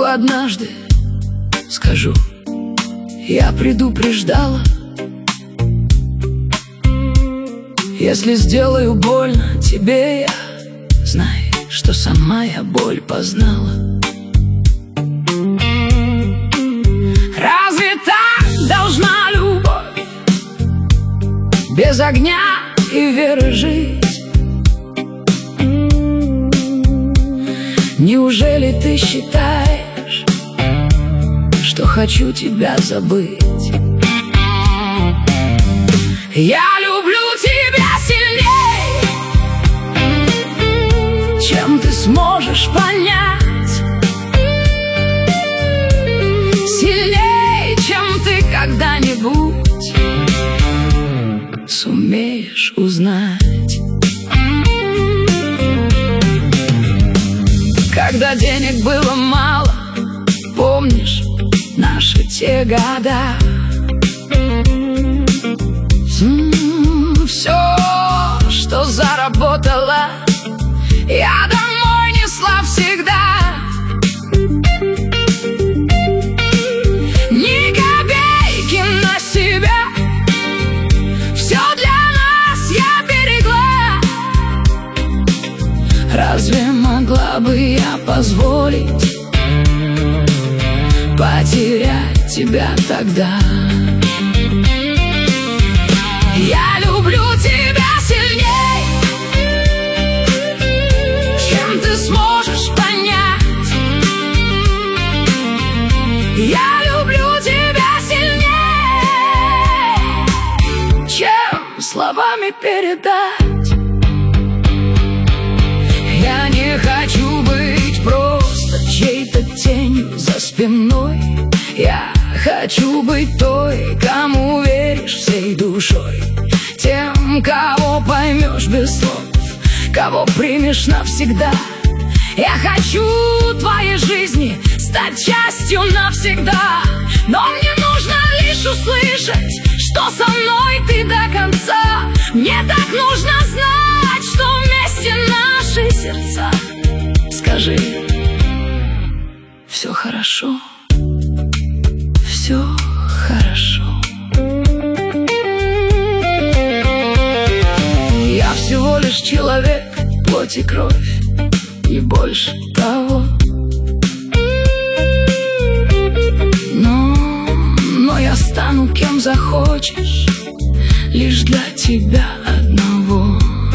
однажды скажу, я предупреждала. Если сделаю больно тебе, я знай, что сама я боль познала. Разве так должна любовь без огня и веры жить? Неужели ты считаешь, что хочу тебя забыть? Я люблю тебя сильней, чем ты сможешь понять, сильней, чем ты когда-нибудь сумеешь узнать. Когда денег было мало, помнишь наши те года? Все, что заработала, я домой несла всегда. Ни копейки на себя, все для нас я берегла. Разве могла бы я позволить потерять тебя тогда? Я люблю тебя сильней, чем ты сможешь понять. Я люблю тебя сильней, чем словами передать. Я не хочу быть просто чьей-то тенью за спиной. Я хочу быть той, кому веришь всей душой, тем, кого поймешь без слов, кого примешь навсегда. Я хочу твоей жизни стать частью навсегда, но мне нужно лишь услышать, что со мной ты до конца. Мне так нужно знать, что вместе наши сердца. Скажи, все хорошо, все хорошо. Я всего лишь человек, плоть и кровь, не больше того. Но я стану кем захочешь, лишь для тебя одного.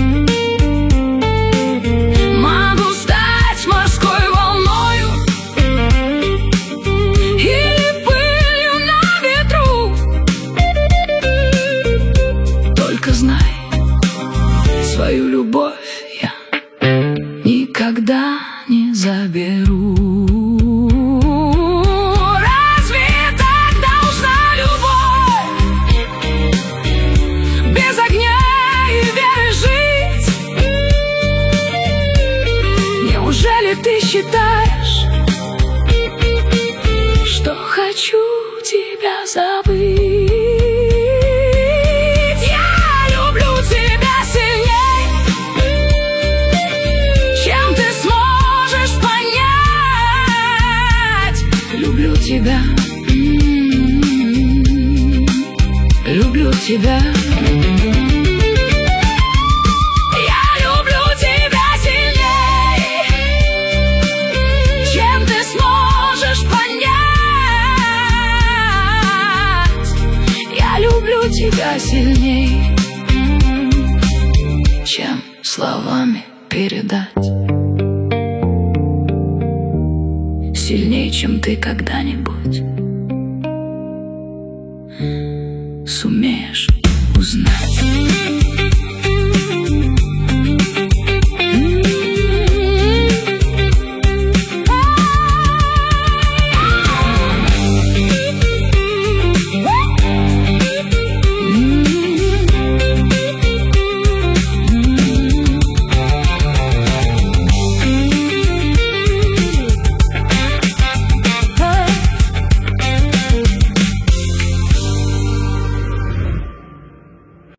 Могу стать морской волною или пылью на ветру. Только знай, свою любовь я никогда не заберу. Разве так должна любовь без огня и веры жить? Неужели ты считаешь, что хочу тебя забыть? Люблю тебя, люблю тебя. Я люблю тебя сильней, чем ты сможешь понять. Я люблю тебя сильней, чем словами передать. Сильнее, чем ты когда-нибудь сумеешь узнать.